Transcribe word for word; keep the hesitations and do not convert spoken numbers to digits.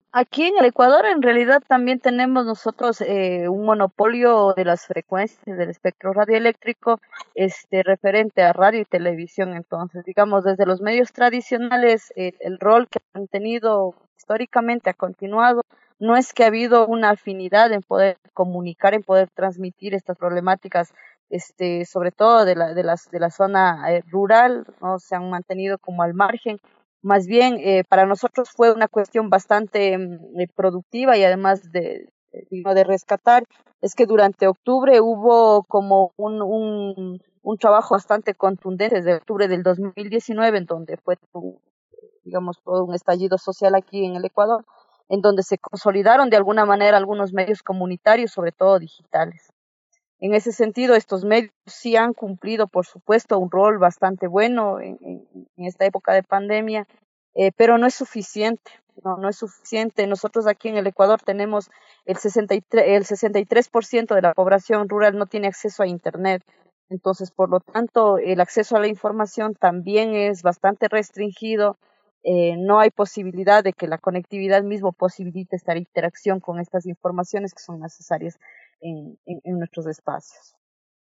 Aquí en el Ecuador en realidad también tenemos nosotros eh, un monopolio de las frecuencias del espectro radioeléctrico este, referente a radio y televisión. Entonces, digamos, desde los medios tradicionales, eh, el rol que han tenido históricamente ha continuado. No es que ha habido una afinidad en poder comunicar, en poder transmitir estas problemáticas, este, sobre todo de la, de las, de la zona eh, rural, ¿no? Se han mantenido como al margen. Más bien, eh, para nosotros fue una cuestión bastante mm, eh, productiva y además de, de, digno de rescatar, es que durante octubre hubo como un, un, un trabajo bastante contundente desde octubre del dos mil diecinueve, en donde fue, tu- digamos, todo un estallido social aquí en el Ecuador, en donde se consolidaron de alguna manera algunos medios comunitarios, sobre todo digitales. En ese sentido, estos medios sí han cumplido, por supuesto, un rol bastante bueno en, en- en esta época de pandemia, eh, pero no es suficiente, no, no es suficiente. Nosotros aquí en el Ecuador tenemos el sesenta y tres, el sesenta y tres por ciento de la población rural no tiene acceso a Internet. Entonces, por lo tanto, el acceso a la información también es bastante restringido. Eh, no hay posibilidad de que la conectividad mismo posibilite esta interacción con estas informaciones que son necesarias en, en, en nuestros espacios.